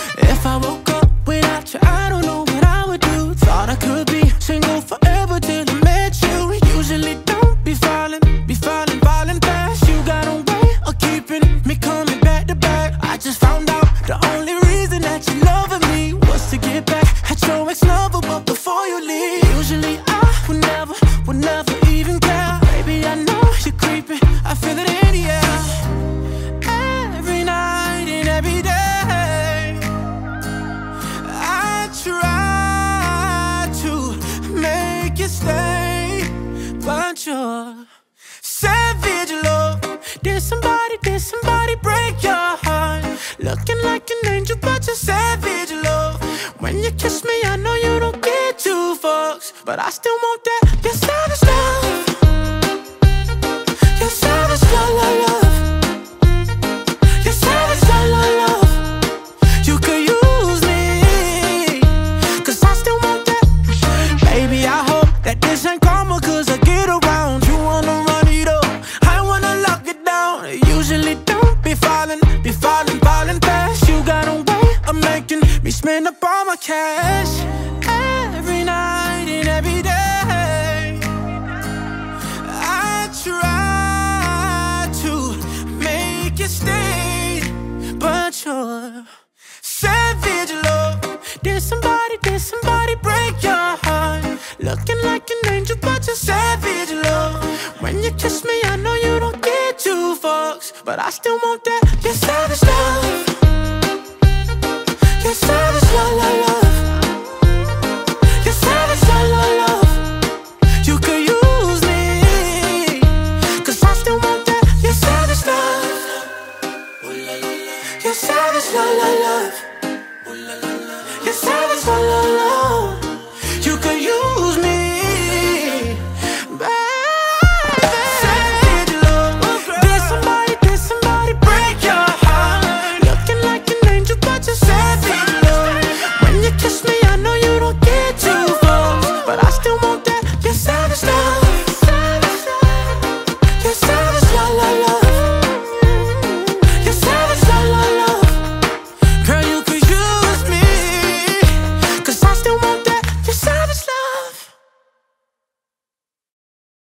If I woke up without you, I don't know what I would do. Thought I could be single forever till I met you. Usually don't be falling fast. You got a way of keeping me coming back to back. I just found out the only reason that you loving me was to get back at your ex-lover, but before you leave. Usually I would never even care. Baby, I know you're creeping, I feel it in the air. Every night and every day I try to make you stay, but you're savage, love. Did somebody break your heart? Looking like an angel, but you're savage, love. When you kiss me, I know you don't get two fucks, but I still want that. You're savage, love. You're savage, love, love, love. You're savage, love, love, love. You could use me, 'cause I still want that. Baby, I hope that this ain't karma, 'cause I get around. You wanna run it up, I wanna lock it down. Usually don't be falling fast. You got a way of making me spend up all my cash. Every night and every day I try to make you stay, but you're savage, love. Did somebody break your heart? Looking like an angel, but you're savage, love. When you kiss me, I know you don't get two fucks, but I still want that. You're savage, love. You're savage, love, love, love. You're savage, love, love, love. You could use me, 'cause I still want that. You're savage, love. You're savage, love, love, love.